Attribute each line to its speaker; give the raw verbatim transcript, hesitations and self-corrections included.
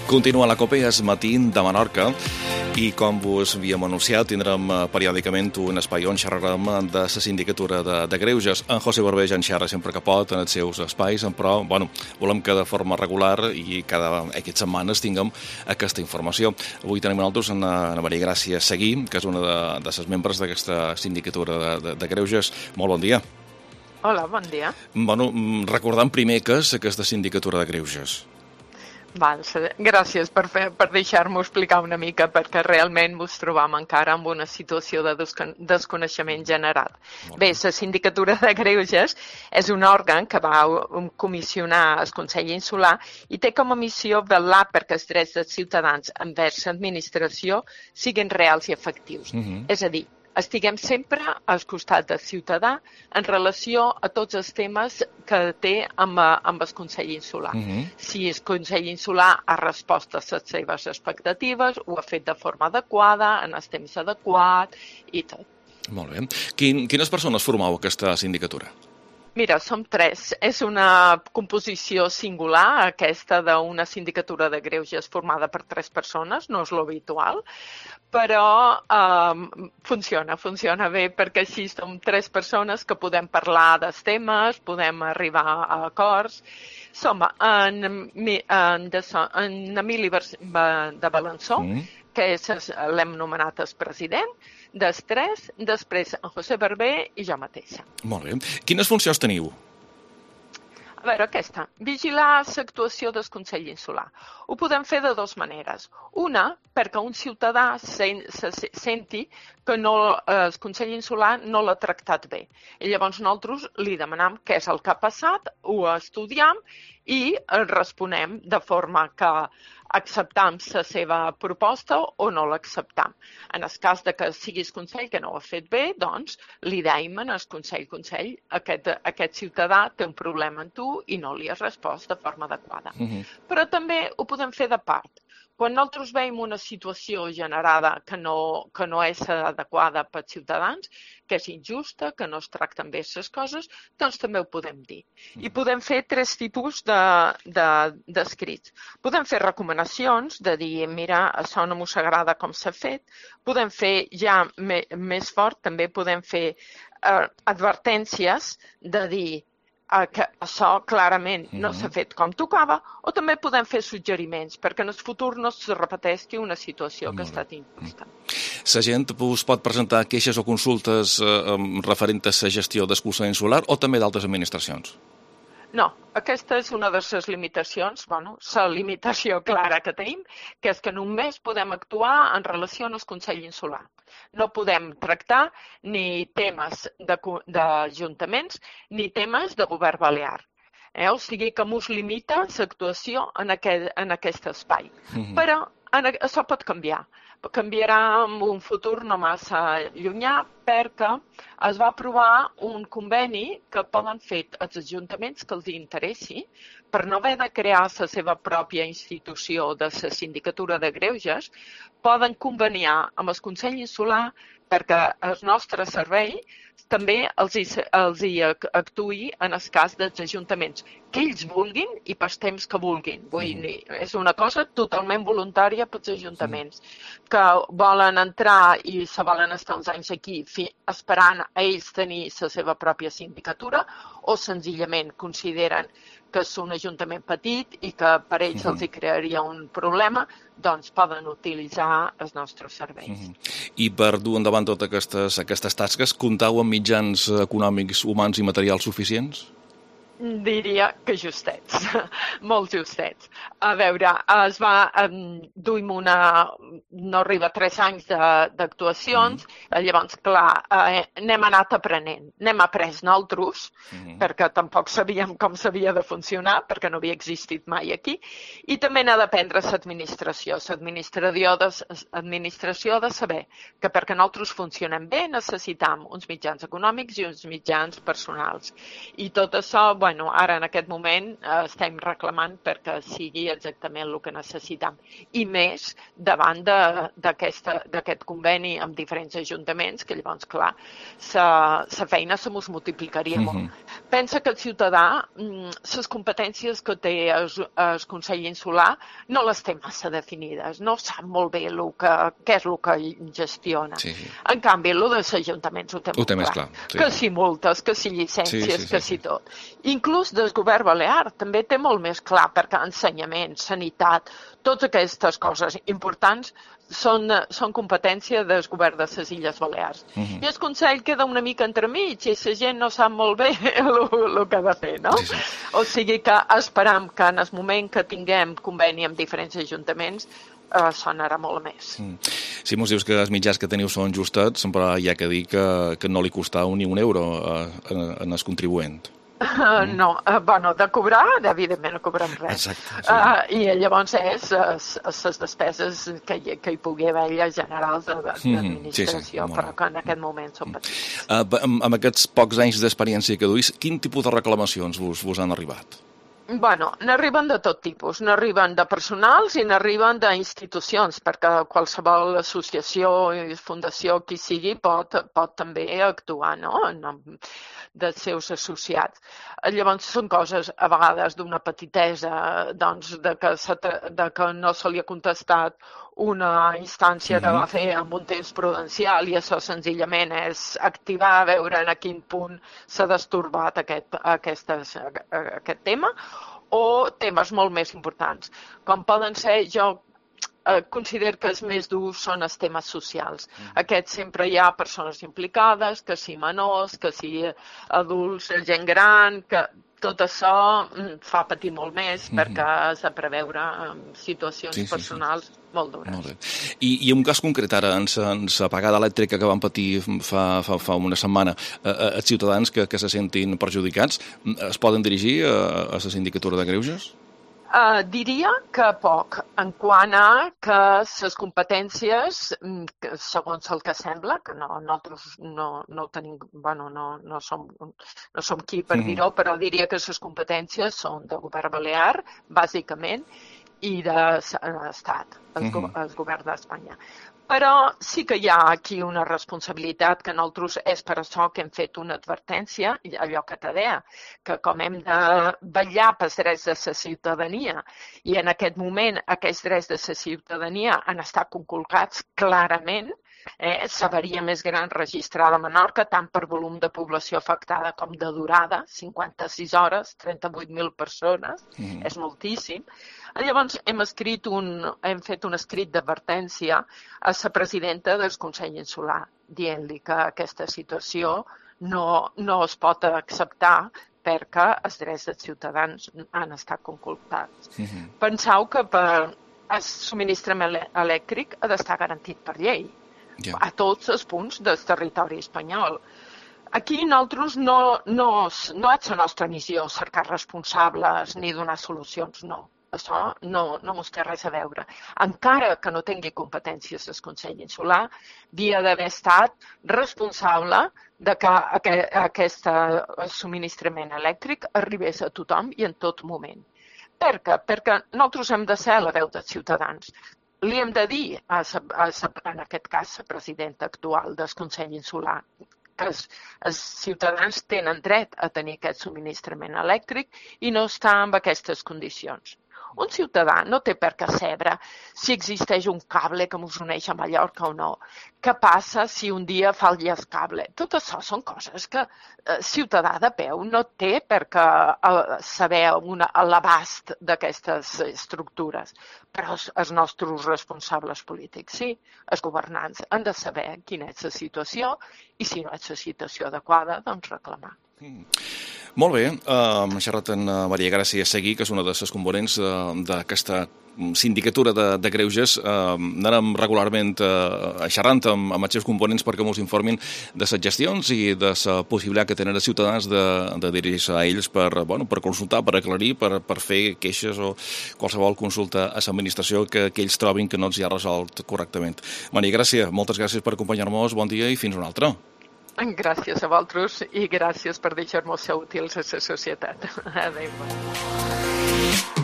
Speaker 1: Continua la Copa és matí de Menorca i, com vos havíem anunciat, tindrem periòdicament un espai on xerrarem de la sindicatura de, de greuges. En José Barbé ja en xerra sempre que pot en els seus espais, però bueno, volem que de forma regular i cada X setmanes tinguem aquesta informació. Avui tenim nosaltres en Maria Gràcia Seguí, que és una de, de les membres d'aquesta sindicatura de, de, de greuges. Molt bon dia.
Speaker 2: Hola, bon dia.
Speaker 1: Bueno, recordant primer què és aquesta sindicatura de greuges.
Speaker 2: Val, gràcies per, fer, per deixar-m'ho explicar una mica, perquè realment ens trobam encara en una situació de desconeixement general. Bé, la Sindicatura de Greuges és un òrgan que va comissionar el Consell Insular i té com a missió vetllar perquè els drets dels ciutadans envers l'administració siguin reals i efectius. Uh-huh. És a dir, estiguem sempre al costat del ciutadà en relació a tots els temes que té amb, amb el Consell Insular. Uh-huh. Si el Consell Insular ha respost a les seves expectatives, ho ha fet de forma adequada, en el temps adequat i tot.
Speaker 1: Molt bé. Quin, quines persones formeu aquesta sindicatura?
Speaker 2: Mira, som tres. És una composició singular, aquesta d'una sindicatura de greuges formada per tres persones, no és l'habitual, però eh, funciona, funciona bé perquè així som tres persones que podem parlar dels temes, podem arribar a acords. Som en, en, en Emili de Balançó, mm. que l'hem nomenat el president, dels tres, després en José Barbé i jo mateixa.
Speaker 1: Molt bé. Quines funcions teniu?
Speaker 2: A veure, aquesta. Vigilar l'actuació del Consell Insular. Ho podem fer de dues maneres. Una, perquè un ciutadà se, se, se senti que no, el Consell Insular no l'ha tractat bé. I llavors nosaltres li demanam què és el que ha passat, ho estudiem i responem de forma que acceptam la seva proposta o no l'acceptam. En el cas de que sigui el Consell que no ho ha fet bé, doncs li deim al Consell, Consell, aquest, aquest ciutadà té un problema amb tu i no li has respost de forma adequada. Uh-huh. Però també ho podem fer de part. Quan nosaltres veiem una situació generada que no, que no és adequada pels ciutadans, que és injusta, que no es tracten bé les coses, doncs també ho podem dir. I podem fer tres tipus d'escrits. De, de, podem fer recomanacions de dir, mira, això no m'ho s'agrada com s'ha fet. Podem fer ja me, més fort, també podem fer eh, advertències de dir, que això clarament no s'ha fet com tocava, o també podem fer suggeriments perquè en el futur no es repeteixi una situació que ha estat injusta.
Speaker 1: La gent us pot presentar queixes o consultes eh, referents a la gestió del Consell Insular o també d'altres administracions?
Speaker 2: No, aquesta és una de les limitacions, bueno, la limitació clara que tenim, que és que només podem actuar en relació amb el Consell Insular. No podem tractar ni temes d'ajuntaments ni temes de govern balear. Eh? O sigui que ens limita l'actuació en, aquest, en aquest espai. Mm-hmm. Però en, això pot canviar. Canviarà en un futur no massa llunyà perquè es va aprovar un conveni que poden fer els ajuntaments que els interessi per no haver de crear la seva pròpia institució de la sindicatura de greuges, poden conveniar amb el Consell Insular perquè el nostre servei també els hi, els hi actuï en el cas dels ajuntaments, que ells vulguin i pels temps que vulguin. Vull dir, és una cosa totalment voluntària pels ajuntaments, que volen entrar i se volen estar uns anys aquí esperant a ells tenir la seva pròpia sindicatura o senzillament consideren que és un ajuntament petit i que per ells uh-huh. els hi crearia un problema, doncs poden utilitzar els nostres serveis.
Speaker 1: Uh-huh. I per dur endavant totes aquestes, aquestes tasques, comptau amb mitjans econòmics, humans i materials suficients?
Speaker 2: Diria que justets, molt justets. A veure, es va, duim una, no arriba a tres anys d'actuacions, mm. llavors, clar, eh, n'hem anat aprenent, n'hem après nosaltres, mm. perquè tampoc sabíem com s'havia de funcionar, perquè no havia existit mai aquí, i també n'ha d'aprendre l'administració. L'administració de, administració de saber que perquè nosaltres funcionem bé necessitam uns mitjans econòmics i uns mitjans personals. I tot això, bueno, ara en aquest moment eh, estem reclamant perquè sigui exactament el que necessitem. I més davant d'aquest conveni amb diferents ajuntaments, que llavors, clar, la feina se mos multiplicaria molt. Mm-hmm. Pensa que el ciutadà, les competències que té el, el Consell Insular no les té massa definides, no sap molt bé el que, què és el que gestiona. Sí, sí. En canvi, el dels ajuntaments ho té molt clar. clar. Sí. Que si multes, que si llicències, sí, sí, sí, que si tot. Inclús del govern balear també té molt més clar, perquè ensenyament, sanitat, totes aquestes coses importants són, són competència del govern de les Illes Balears. Uh-huh. I el Consell queda una mica entremig i la gent no sap molt bé el que ha de fer, no? Sí, sí. O sigui que esperam que en el moment que tinguem conveni amb diferents ajuntaments Uh, sonarà molt més. Mm.
Speaker 1: Si mos dius que els mitjans que teniu són justats, sempre hi ha que dir que, que no li costau ni un euro uh, en, en el contribuent.
Speaker 2: Uh, mm. No, uh, bueno, de cobrar, evidentment no cobrem res. Exacte, sí. uh, I llavors és les despeses que hi, que hi pugui haver generals d'administració, mm, sí, sí, però que en aquest moment són petites.
Speaker 1: Uh, amb, amb aquests pocs anys d'experiència que duis, quin tipus de reclamacions vos, vos han arribat?
Speaker 2: Bueno, n'arriben de tot tipus, n'arriben de personals i n'arriben d'institucions, perquè qualsevol associació i fundació, qui sigui, pot, pot també actuar, no?, en nom dels seus associats. Llavors són coses a vegades d'una petitesa, doncs, de que, se, de que no se li ha contestat una instància que va fer amb un temps prudencial i això senzillament és activar, veure en a quin punt s'ha destorbat aquest, aquestes, aquest tema, o temes molt més importants, com poden ser, jo eh, considero que els més durs són els temes socials. Mm. Aquests sempre hi ha persones implicades, que si menors, que si adults, gent gran, que tot això fa patir molt més mm-hmm. perquè has de preveure situacions sí, sí, personals sí. molt dures. Molt bé.
Speaker 1: I, I un cas concret ara, en la apagada elèctrica que van patir fa, fa, fa una setmana, eh, els ciutadans que, que se sentin perjudicats es poden dirigir a, a la sindicatura de greuges?
Speaker 2: Uh, diria que poc, en quant a que les competències, segons el que sembla, que no, nosaltres no, no ho tenim, bueno, no, no, som, no som qui per mm-hmm. dir-ho, però diria que les competències són de govern balear, bàsicament, i de l'Estat, el, mm-hmm. el govern d'Espanya. Però sí que hi ha aquí una responsabilitat que nosaltres és per això que hem fet una advertència, allò que te deia, que com hem de vetllar pels drets de la ciutadania i en aquest moment aquests drets de la ciutadania han estat conculcats clarament, eh, la varia més gran registrada a Menorca, tant per volum de població afectada com de durada, cinquanta-sis hores, trenta-vuit mil persones, mm. és moltíssim. Llavors hem, escrit un, hem fet un escrit d'advertència a la presidenta del Consell Insular, dient-li que aquesta situació no, no es pot acceptar perquè els drets dels ciutadans han estat conculcats. Mm-hmm. Penseu que per el subministrament elèctric ha d'estar garantit per llei, yeah. a tots els punts del territori espanyol. Aquí nosaltres no, no, no és la nostra missió cercar responsables ni donar solucions, no. Això no, no mos té res a veure. Encara que no tingui competències el Consell Insular, havia d'haver estat responsable de que aquest subministrament elèctric arribés a tothom i en tot moment. Per què? Perquè nosaltres hem de ser la veu dels ciutadans. Li hem de dir, a, a, en aquest cas, la presidenta actual del Consell Insular, que els, els ciutadans tenen dret a tenir aquest subministrament elèctric i no estar en aquestes condicions. Un ciutadà no té per què saber si existeix un cable que ens uneix a Mallorca o no. Què passa si un dia falla el cable? Tot això són coses que el ciutadà de peu no té per què saber una, l'abast d'aquestes estructures. Però els nostres responsables polítics, sí, els governants, han de saber quina és la situació i si no és la situació adequada, doncs reclamar.
Speaker 1: Mm. Molt bé, uh, hem xerrat amb Maria Gràcia Seguí, que és una de les components uh, d'aquesta sindicatura de, de greuges. Uh, anàrem regularment uh, xerrant amb, amb els seus components perquè ens informin de les gestions i de la possibilitat que tenen els ciutadans de, de dirigir-se a ells per, bueno, per consultar, per aclarir, per, per fer queixes o qualsevol consulta a l'administració que, que ells trobin que no els hi ha resolt correctament. Maria Gràcia, moltes gràcies per acompanyar-nos, bon dia i fins una altra.
Speaker 2: Gràcies a vosaltres i gràcies per deixar-nos ser útils a la societat. Adéu.